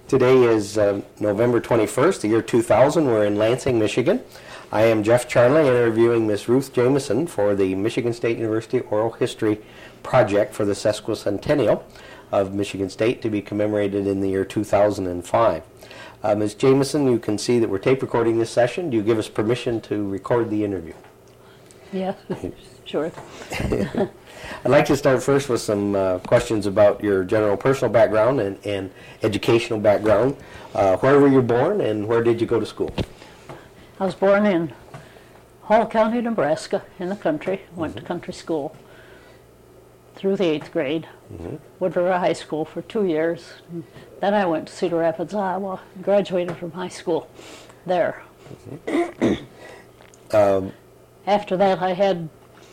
Today is November 21st, the year 2000. We're in Lansing, Michigan. I am Jeff Charnley, interviewing Miss Ruth Jameson for the Michigan State University Oral History Project for the sesquicentennial of Michigan State to be commemorated in the year 2005. Ms. Jameson, you can see that we're tape recording this session. Do you give us permission to record the interview? Yeah, sure. I'd like to start first with some questions about your general personal background and educational background. Where were you born and where did you go to school? I was born in Hall County, Nebraska, in the country. Went to country school through the 8th grade. Wood River High School for 2 years. Then I went to Cedar Rapids, Iowa. Graduated from high school there. After that, I had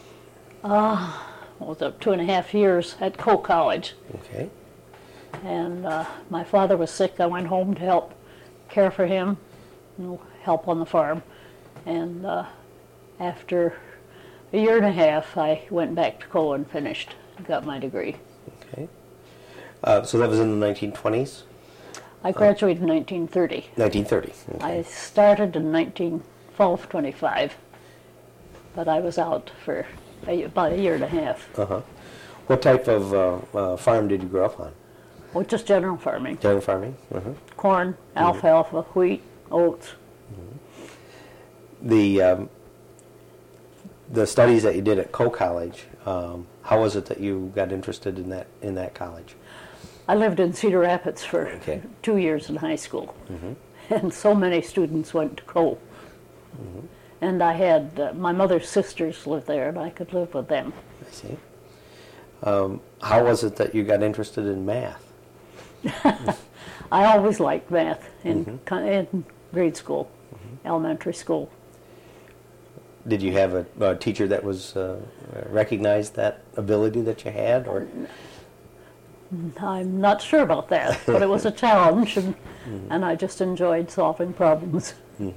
2.5 years at Coe College. Okay. And my father was sick. I went home to help care for him, help on the farm. And after a year and a half, I went back to Coe and finished, got my degree. Okay. So that was in the 1920s? I graduated in 1930. 1930. Okay. I started in fall of 25, but I was out for about a year and a half. What type of farm did you grow up on? Well, just general farming. General farming? Corn, alfalfa, wheat, oats. The studies that you did at Coe College, how was it that you got interested in that college? I lived in Cedar Rapids for 2 years in high school, and so many students went to Coe. And I had my mother's sisters lived there, and I could live with them. I see. How was it that you got interested in math? I always liked math in grade school, elementary school. Did you have a teacher that was recognized that ability that you had, or? I'm not sure about that, but it was a challenge, and I just enjoyed solving problems.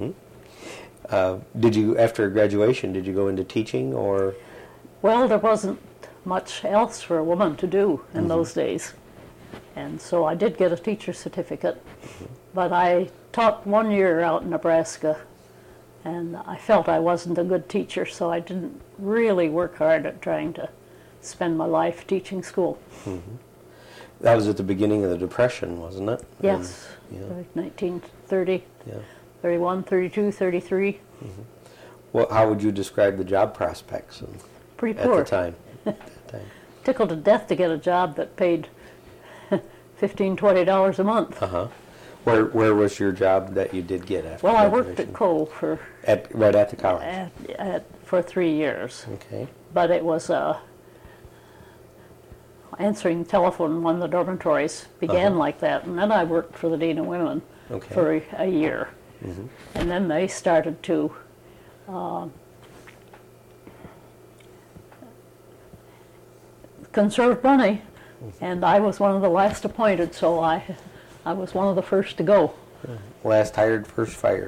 Did you, after graduation, did you go into teaching, or? Well, there wasn't much else for a woman to do in those days, and so I did get a teacher's certificate, but I taught 1 year out in Nebraska, and I felt I wasn't a good teacher, so I didn't really work hard at trying to spend my life teaching school. That was at the beginning of the Depression, wasn't it? Yes, 1930, 31, 32, 33. Well, how would you describe the job prospects Pretty poor. at the time? Tickled to death to get a job that paid $15, $20 a month. Where was your job that you did get after Well, I graduation? worked at Coe for right at the college. For 3 years. Okay. But it was answering telephone in one of the dormitories began like that, and then I worked for the Dean of Women for a year. And then they started to conserve money, and I was one of the last appointed, so I was one of the first to go. Last hired, first fired.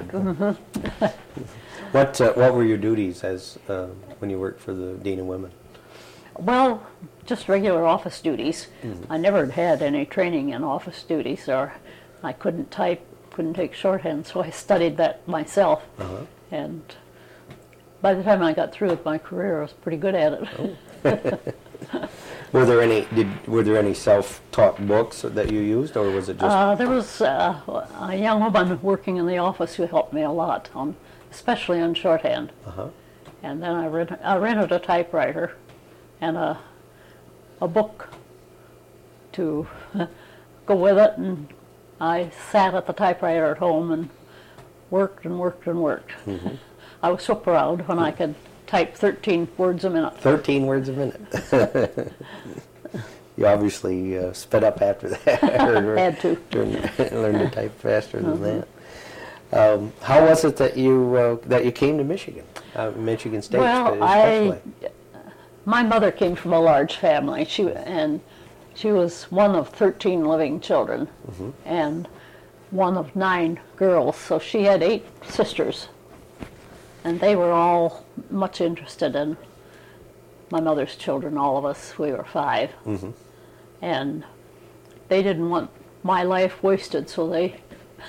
What were your duties as when you worked for the Dean of Women? Well, just regular office duties. I never had any training in office duties, or I couldn't type, couldn't take shorthand, so I studied that myself. And by the time I got through with my career, I was pretty good at it. Were there any self-taught books that you used, or was it just? There was a young woman working in the office who helped me a lot, especially on shorthand. And then I rented a typewriter and a book to go with it, and I sat at the typewriter at home and worked and worked and worked. I was so proud when I could type 13 words a minute. 13 words a minute. You obviously sped up after that. Had to. Learned to type faster than that. How was it that you came to Michigan, Michigan State? Well, my mother came from a large family. She was one of 13 living children, and one of 9 girls. So she had 8 sisters, and they were all much interested in my mother's children. All of us, we were 5, and they didn't want my life wasted, so they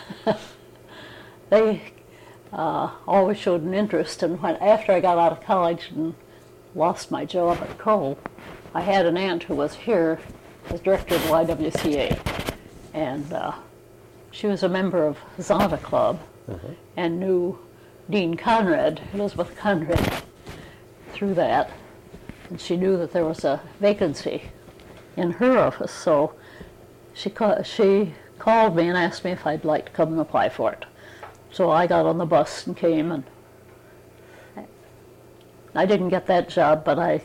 they always showed an interest. And after I got out of college and lost my job at Cole, I had an aunt who was here as director of the YWCA, and she was a member of Zonda Club and knew Dean Conrad, Elizabeth Conrad, through that. And she knew that there was a vacancy in her office, so she called me and asked me if I'd like to come and apply for it. So I got on the bus and came, and I didn't get that job, but I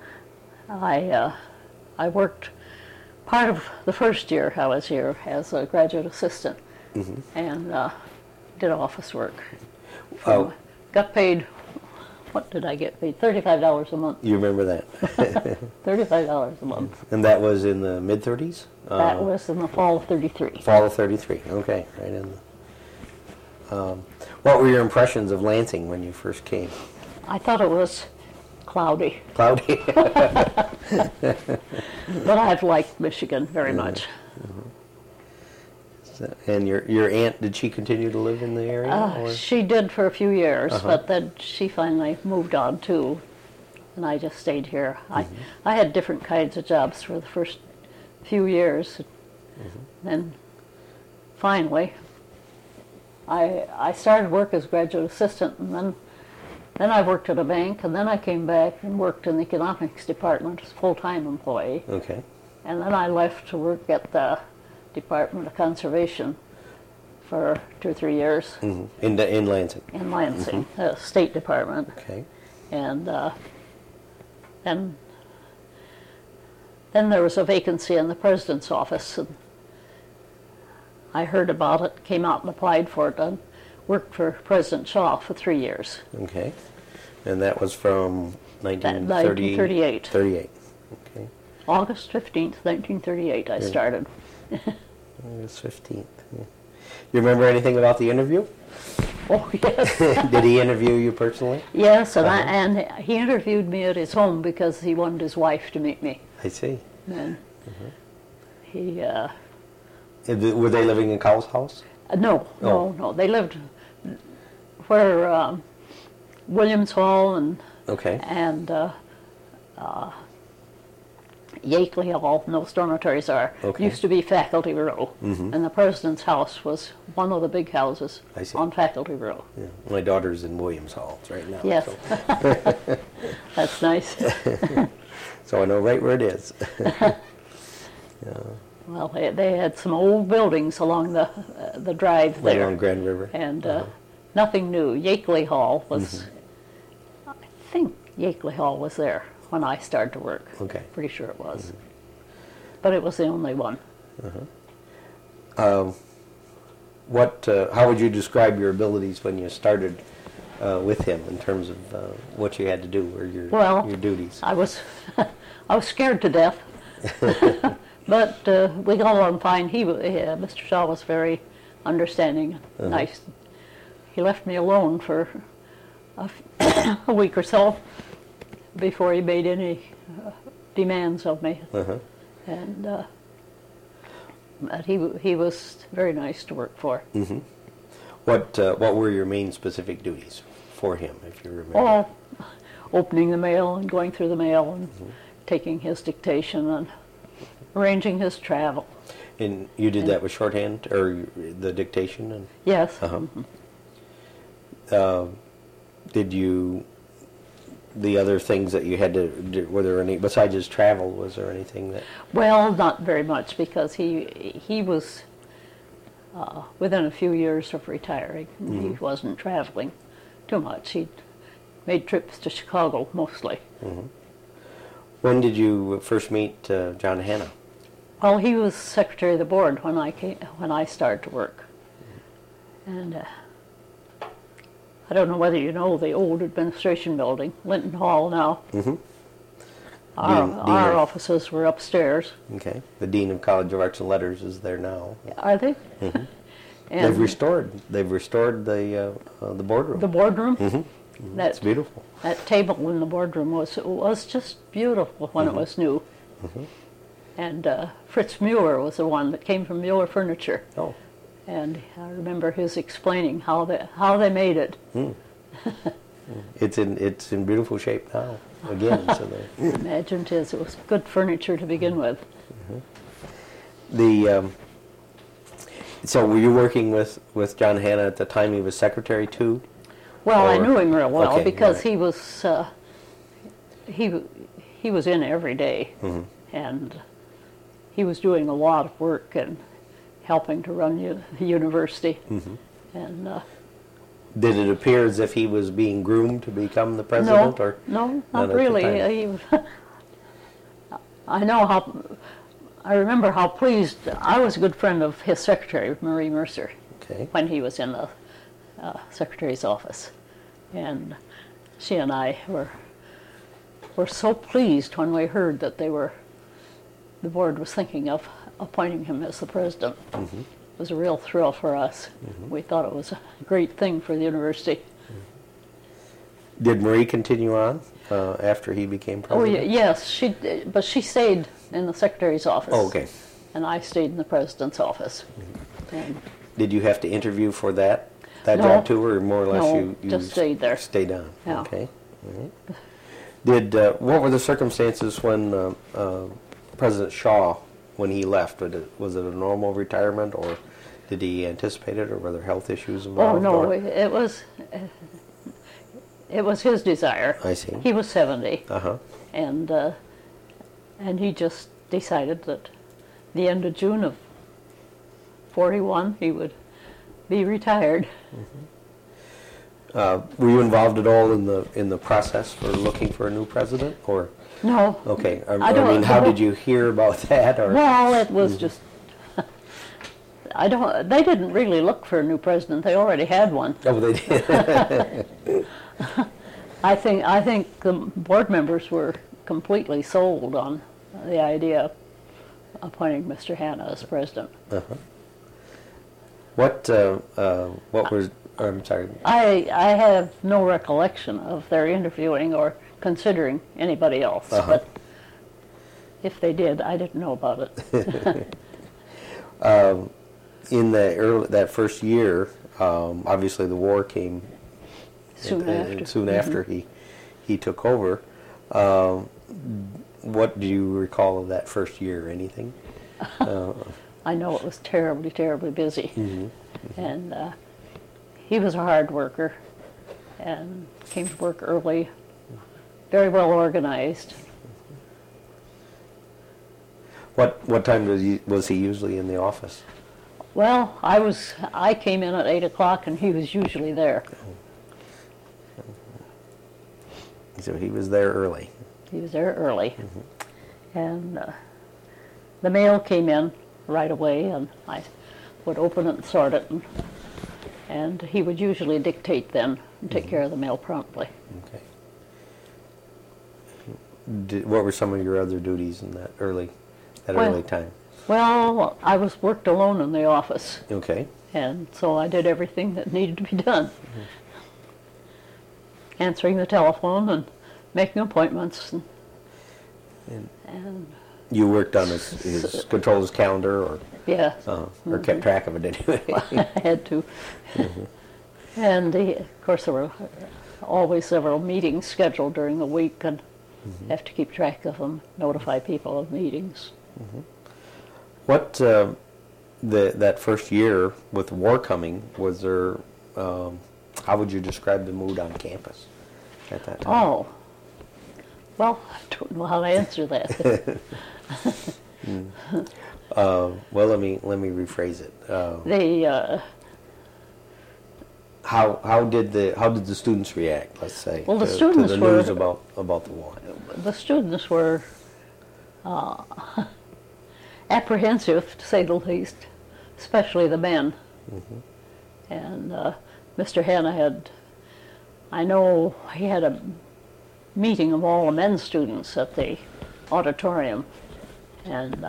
worked part of the first year I was here as a graduate assistant, and did office work. So got paid. What did I get paid? $35 a month. You remember that? $35 a month. And that was in the mid-30s? That was in the fall of '33. Fall of '33. Okay, right in the... what were your impressions of Lansing when you first came? I thought it was cloudy, Cloudy? but I've liked Michigan very much. And your aunt, did she continue to live in the area? Or? She did for a few years, but then she finally moved on too, and I just stayed here. I had different kinds of jobs for the first few years. Then finally, I started work as graduate assistant, and then I worked at a bank, and then I came back and worked in the economics department as a full-time employee. Okay. And then I left to work at the Department of Conservation for 2 or 3 years. In Lansing? In Lansing, the State Department. Okay. And then there was a vacancy in the President's office, and I heard about it, came out and applied for it, and worked for President Shaw for 3 years. Okay. And that was from 1938? 38. Okay. August 15th, 1938, I started. August 15th. Yeah. You remember anything about the interview? Oh, yes. Did he interview you personally? Yes, and he interviewed me at his home because he wanted his wife to meet me. I see. And he... Were they living in Cowell's house? No. They lived where Williams Hall and Yakeley Hall, and those dormitories are, used to be Faculty Row. And the President's house was one of the big houses on Faculty Row. Yeah. My daughter's in Williams Hall right now. Yes. So. That's nice. So I know right where it is. Well, they had some old buildings along the drive there. Along Grand River. And nothing new. Yakeley Hall was, I think Yakeley Hall was there when I started to work. Okay. Pretty sure it was. But it was the only one. How would you describe your abilities when you started with him in terms of what you had to do or your duties? I was scared to death. But we got along fine. Mr. Shaw was very understanding, nice. He left me alone for a week or so before he made any demands of me. And but he was very nice to work for. What were your main specific duties for him, if you remember? Oh, opening the mail and going through the mail and taking his dictation and arranging his travel. And you did that with shorthand, or the dictation? And yes. Did you, the other things that you had to do, were there any, besides his travel, was there anything that? Well, not very much, because he was within a few years of retiring. He wasn't traveling too much. He made trips to Chicago mostly. When did you first meet John Hannah? Well, he was secretary of the board when I started to work, and I don't know whether you know the old administration building, Linton Hall now. Our offices were upstairs. Okay. The Dean of College of Arts and Letters is there now. Are they? And they've restored the boardroom. The boardroom. That's beautiful. That table in the boardroom was just beautiful when it was new. And Fritz Mueller was the one that came from Mueller Furniture. Oh. And I remember his explaining how they made it. It's in beautiful shape now. Again, so Imagine it is. It was good furniture to begin with. So were you working with John Hannah at the time he was secretary too? Well, I knew him real well Okay, because right. he was in every day, and he was doing a lot of work and helping to run the university. And Did it appear as if he was being groomed to become the president? no, Or no, not not at the really. time? I remember how pleased. I was a good friend of his secretary, Marie Mercer, Okay. when he was in the secretary's office, and she and I were so pleased when we heard that the board was thinking of appointing him as the president. It was a real thrill for us. We thought it was a great thing for the university. Did Marie continue on after he became Oh, president? yes, but she stayed in the secretary's office. Oh, okay. And I stayed in the president's office. And Did you have to interview for that No. job too, or more or less No, you just stayed there. Stayed on. Yeah. Okay. All right. What were the circumstances when President Shaw, when he left? Was it a normal retirement, or did he anticipate it, or were there health issues Oh, involved? no, or- it was his desire. I see. He was 70, Uh-huh. and he just decided that the end of June of 41 he would be retired. Were you involved at all in the process for looking for a new president, or? No. Okay. I don't- mean, how did you hear about that, or? Well, it was just. They didn't really look for a new president. They already had one. Oh, they did. I think the board members were completely sold on the idea of appointing Mr. Hannah as president. What was? I'm sorry. I have no recollection of their interviewing or considering anybody else, but if they did, I didn't know about it. In that first year, obviously the war came Soon after. after he took over. What do you recall of that first year? Anything? I know it was terribly, terribly busy, and he was a hard worker and came to work early, very well organized. What time was he usually in the office? Well, I came in at 8 o'clock and he was usually there. So he was there early. He was there early. And the mail came in right away, and I would open it and sort it, and he would usually dictate then and take care of the mail promptly. Okay. What were some of your other duties in that early time? Well, I worked alone in the office, Okay. and so I did everything that needed to be done. Answering the telephone and making appointments. And You worked on his control his calendar, or yeah, or kept track of it anyway. I had to. And of course there were always several meetings scheduled during the week, and have to keep track of them, notify people of meetings. What that first year with the war coming, was there? How would you describe the mood on campus at that time? Oh, well, I don't know how to answer that. Well, let me rephrase it. How did the students react? Let's say. Well, the to students the were- news about the war. The students were apprehensive, to say the least, especially the men. And Mr. Hannah I know he had a meeting of all the men students at the auditorium, and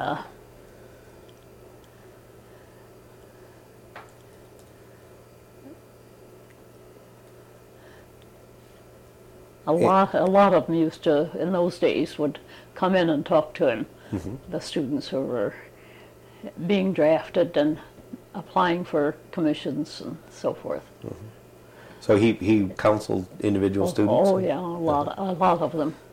a A lot of them used to, in those days, would come in and talk to him, the students who were being drafted and applying for commissions and so forth. So he counseled individual students? Oh yeah, a lot of them.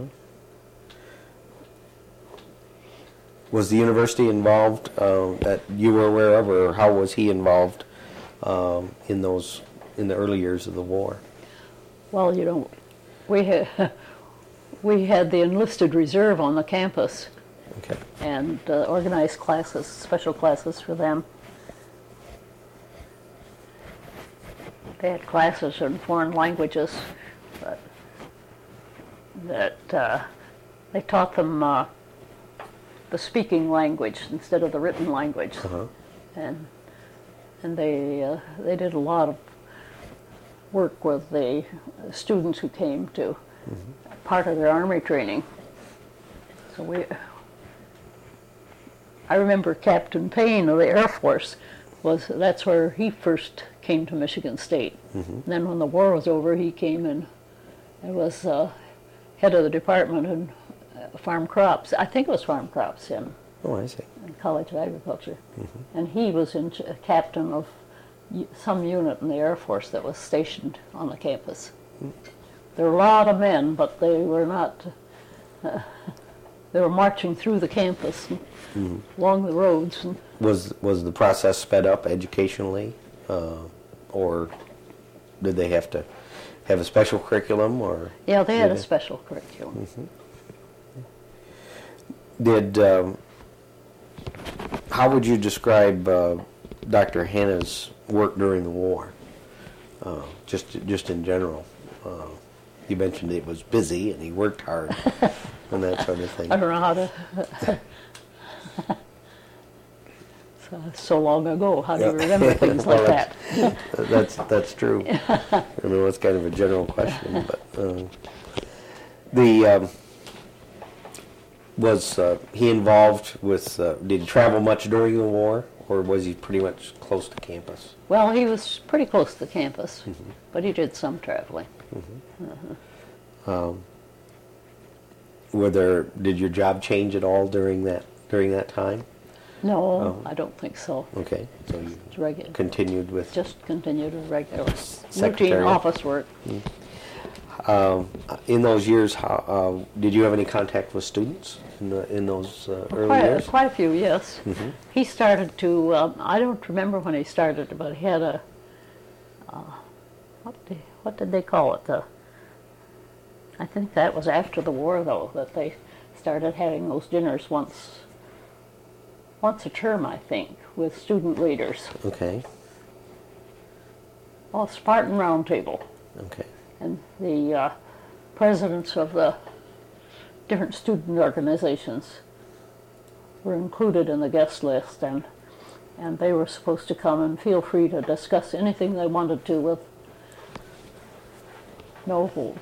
Was the university involved that you were aware of, or how was he involved in the early years of the war? Well, you know, we had the enlisted reserve on the campus, Okay. and organized classes, special classes for them. They had classes in foreign languages, but that they taught them the speaking language instead of the written language, and they did a lot of work with the students who came to part of their army training. So I remember Captain Payne of the Air Force that's where he first came to Michigan State. And then when the war was over, he came and was head of the department in farm crops. I think it was farm crops in Oh, I see. College of Agriculture. And he was captain of some unit in the Air Force that was stationed on the campus. There were a lot of men, but they were not, they were marching through the campus and along the roads. And Was the process sped up educationally, or did they have to have a special curriculum, or? yeah, they had a special curriculum. How would you describe Dr. Hanna's work during the war? Just in general. You mentioned it was busy and he worked hard and that sort of thing. I don't know how to. So long ago, how do you remember things like that? That's true. I know it's kind of a general question, but was he involved with? Did he travel much during the war, or was he pretty much close to campus? Well, he was pretty close to campus, but he did some traveling. Did your job change at all during that time? No, I don't think so. Okay, so you It's regular. continued with Just continued with regular routine secretariat. office work. In those years, did you have any contact with students in those early years? Quite a few, yes. He started to, I don't remember when he started, but he had a, what did they call it? I think that was after the war, though, that they started having those dinners once a term, I think, with student leaders. Okay. Oh, Spartan Roundtable. Okay. And the presidents of the different student organizations were included in the guest list, and they were supposed to come and feel free to discuss anything they wanted to with no holds.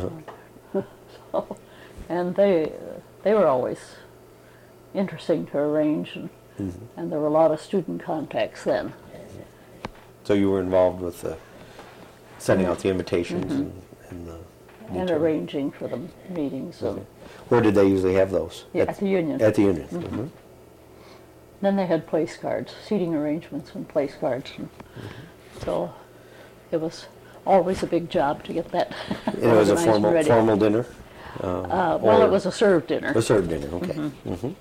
And they were always interesting to arrange, and there were a lot of student contacts then. So you were involved with sending out the invitations and And arranging for the meetings. Okay. Where did they usually have those? At the Union. At the Union. Then they had place cards, seating arrangements and place cards. And so it was always a big job to get that And it was a organized and ready. formal dinner? Well, it was a served dinner. A served dinner, okay.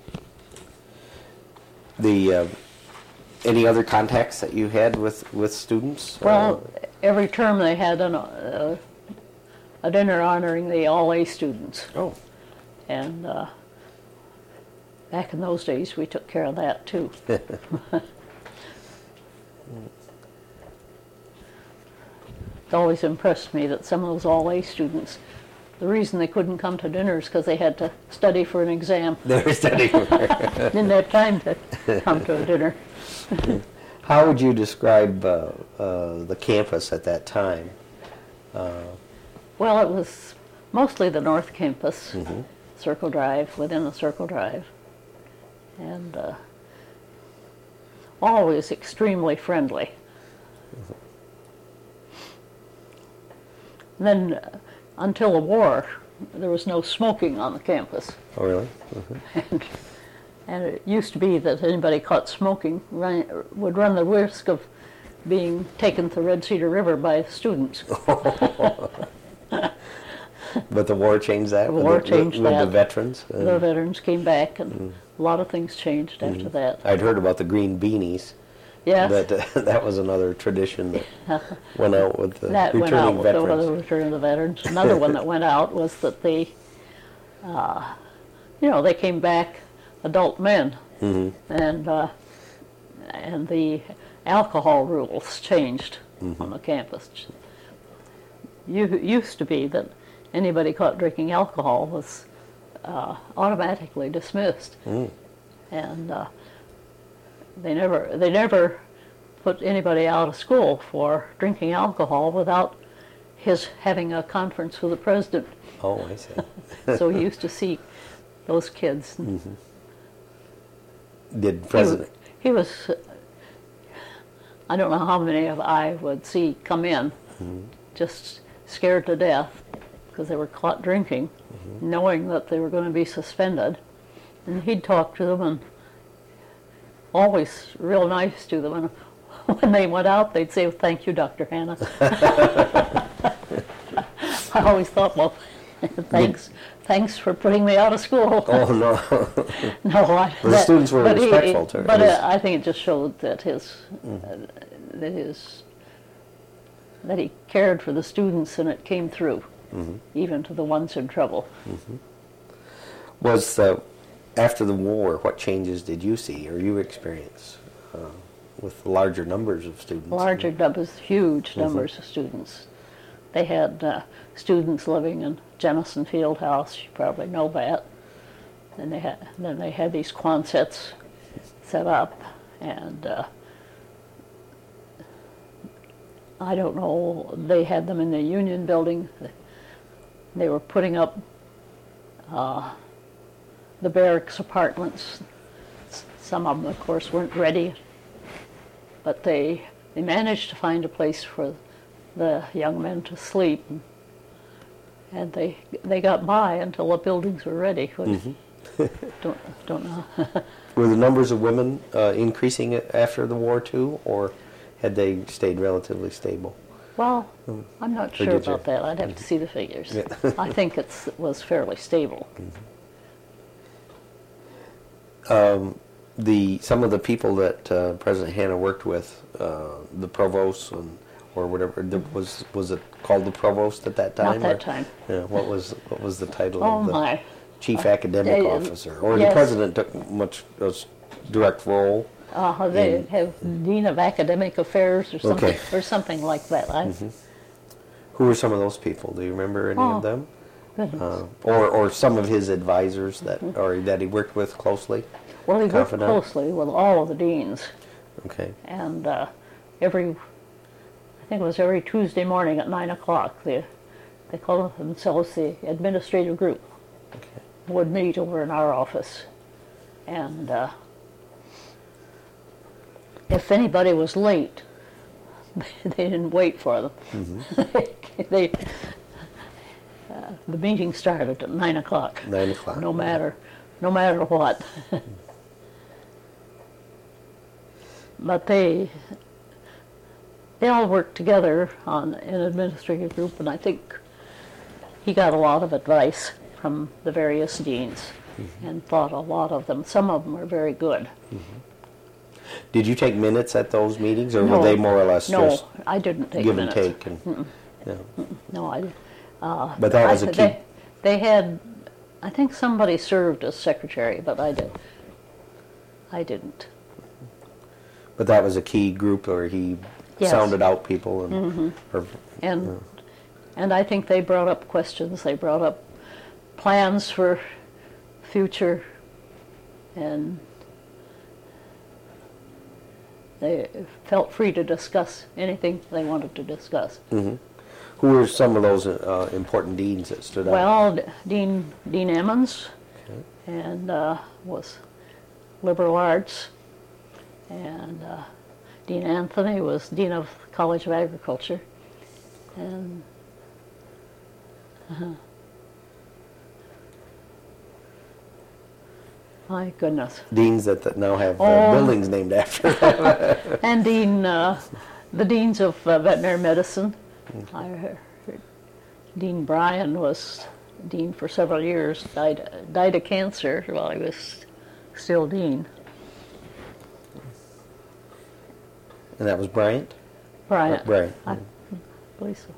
Any other contacts that you had with students? Well, every term they had a dinner honoring the all-A students. Oh. And back in those days, we took care of that, too. It always impressed me that some of those all-A students, the reason they couldn't come to dinner is because they had to study for an exam. They were studying. Didn't have time to come to a dinner. How would you describe the campus at that time? Well, it was mostly the North Campus, Circle Drive, within the Circle Drive, and always extremely friendly. And then until the war, there was no smoking on the campus. Oh, really? And it used to be that anybody caught smoking would run the risk of being taken to Red Cedar River by students. But the war changed that? The war changed with that. the veterans? The veterans came back, and a lot of things changed after that. I'd heard about the green beanies. Yes. That was another tradition that went out with the That went returning out veterans. with the return of the veterans. Another one that went out was that they came back adult men, and the alcohol rules changed on the campus. Used to be that anybody caught drinking alcohol was automatically dismissed, and they never put anybody out of school for drinking alcohol without his having a conference with the president. Oh, I see. So he used to see those kids. Did President... He was, I don't know how many of I would see come in, just scared to death because they were caught drinking, knowing that they were going to be suspended. And he'd talk to them and always real nice to them. And when they went out, they'd say, "Thank you, Dr. Hanna." I always thought, well, thanks for putting me out of school. Oh, no. No, The students were respectful to But his... I think it just showed that that he cared for the students, and it came through, even to the ones in trouble. Was after the war, what changes did you see or you experience with larger numbers of students? Larger numbers, huge numbers of students. They had students living in Jennison Fieldhouse. You probably know that. And then they had these Quonsets set up, and I don't know. They had them in the Union Building. They were putting up the barracks apartments. Some of them, of course, weren't ready, but they managed to find a place for the young men to sleep, and they got by until the buildings were ready. Don't know. Were the numbers of women increasing after the war too, or had they stayed relatively stable? Well, I'm not sure did you? about that. I'd have to see the figures. Yeah. I think it was fairly stable. Some of the people that President Hanna worked with, the provost or whatever, was it called the provost at that time? Not that time. Yeah, what was the title Oh of the my! chief academic officer? Or the yes. president took much direct role? They have Dean of Academic Affairs or something, Okay. or something like that. Who were some of those people? Do you remember any of them? Goodness. Or some of his advisors that he worked with closely? Well, he worked confidant? closely with all of the deans, Okay. and I think it was every Tuesday morning at 9 o'clock, they called themselves the administrative group, Okay. would meet over in our office. And if anybody was late, they didn't wait for them. The meeting started at 9 o'clock. 9 o'clock. No matter what. But they all worked together in an administrative group, and I think he got a lot of advice from the various deans and thought a lot of them. Some of them were very good. Did you take minutes at those meetings, or No. were they more or less just No, I didn't take give minutes. and take? And, yeah. No, I didn't. But that was a key. They had, I think somebody served as secretary, but I didn't. But that was a key group where he Yes. sounded out people and And I think they brought up questions. They brought up plans for future, and they felt free to discuss anything they wanted to discuss. Who were some of those important deans that stood out? Well, Dean Emmons, and was liberal arts, and Dean Anthony was Dean of College of Agriculture, and My goodness. Deans that now have buildings named after them. And the deans of veterinary medicine. I heard Dean Bryan was dean for several years, died of cancer while he was still dean. And that was Bryant? Bryant. Bryant. I believe so.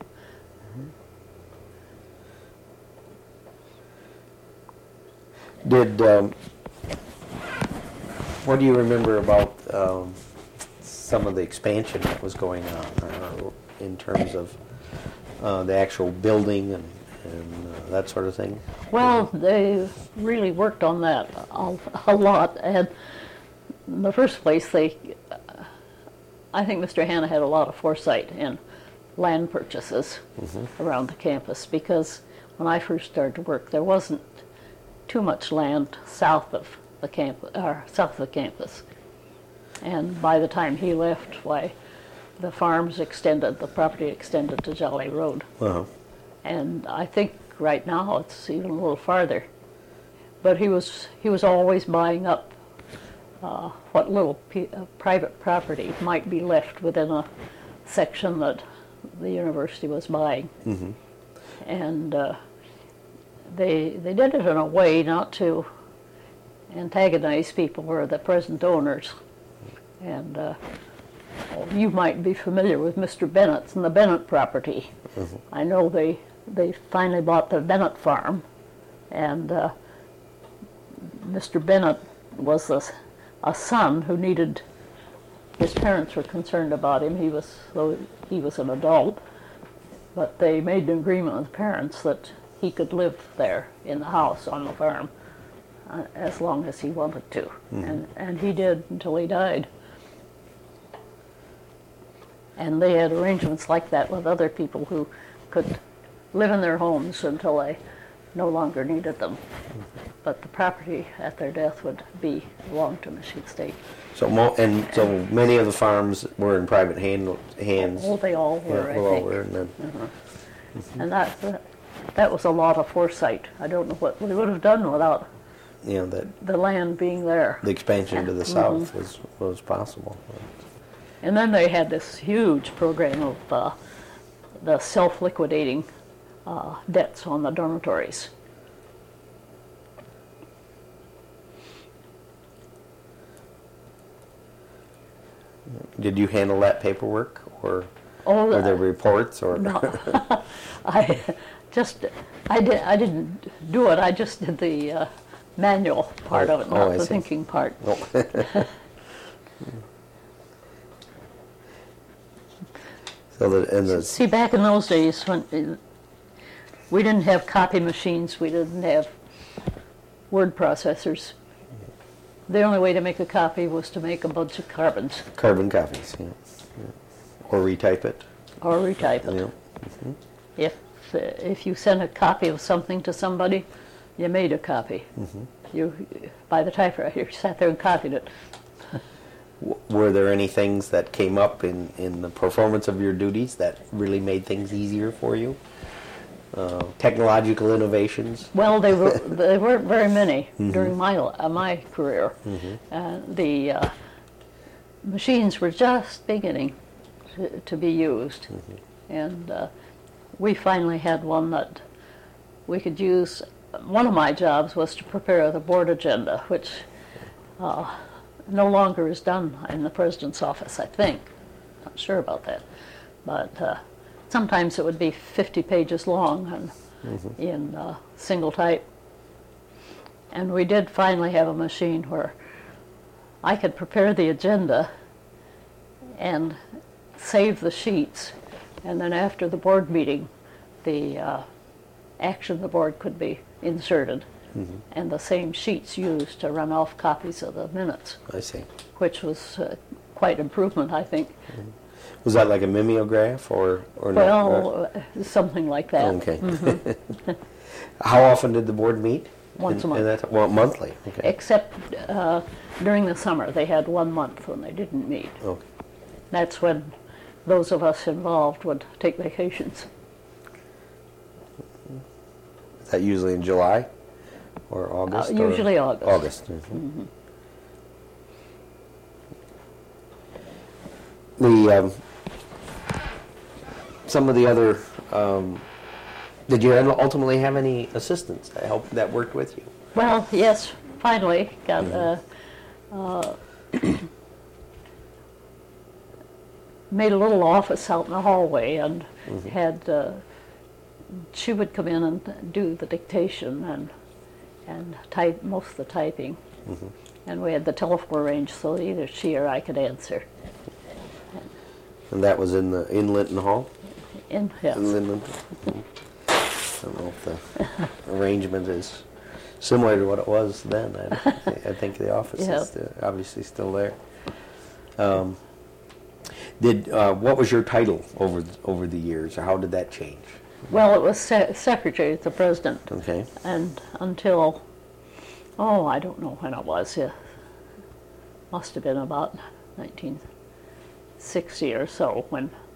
What do you remember about some of the expansion that was going on in terms of the actual building and that sort of thing? Well, they really worked on that a lot. And in the first place, I think Mr. Hanna had a lot of foresight in land purchases around the campus, because when I first started to work, there wasn't too much land south of the campus, and by the time he left, why, the property extended to Jolly Road. And I think right now it's even a little farther. But he was always buying up what little private property might be left within a section that the university was buying. And they did it in a way not to antagonize people who are the present owners. And you might be familiar with Mr. Bennett's and the Bennett property. I know they finally bought the Bennett farm, and Mr. Bennett was a son who needed, his parents were concerned about him. He was an adult, but they made an agreement with the parents that he could live there in the house on the farm as long as he wanted to. And he did until he died. And they had arrangements like that with other people who could live in their homes until they no longer needed them. But the property at their death would belong to Michigan State. So many of the farms were in private hands. Oh, they all were, I think. All were, and then. And that was a lot of foresight. I don't know what we would have done without the land being there. The expansion to the south was possible. And then they had this huge program of the self-liquidating debts on the dormitories. Did you handle that paperwork, or were there reports, or? No, I didn't do it. I just did the manual part of it, not the thinking part. See, back in those days, when we didn't have copy machines, we didn't have word processors. The only way to make a copy was to make a bunch of carbons. Carbon copies, yeah. Or retype it. Or retype it. Yeah. If you sent a copy of something to somebody, you made a copy. By the typewriter, you sat there and copied it. Were there any things that came up in the performance of your duties that really made things easier for you? Technological innovations? Well, they weren't very many during my career. The machines were just beginning to be used, and we finally had one that we could use. One of my jobs was to prepare the board agenda, which no longer is done in the president's office, I think. Not sure about that. But sometimes it would be 50 pages long and in single type. And we did finally have a machine where I could prepare the agenda and save the sheets, and then after the board meeting, the action of the board could be inserted. And the same sheets used to run off copies of the minutes. I see. Which was quite improvement, I think. Was that like a mimeograph or well, something like that. Okay. How often did the board meet? Once a month. Well, monthly. Okay. Except during the summer, they had 1 month when they didn't meet. Okay. That's when those of us involved would take vacations. that usually in July or August? or- Usually August. August. Mhm. The some of the other. Did you ultimately have any assistants that worked with you? Well, yes, finally got made a little office out in the hallway and had she would come in and do the dictation and type most of the typing. And we had the telephone arranged so that either she or I could answer. And that was in Linton Hall? Yes. In Linton? I don't know if the arrangement is similar to what it was then. I think the office is obviously still there. What was your title over the years, or how did that change? Well, it was secretary to the president. Okay. And until, I don't know when it was. Must have been about 1960 or so when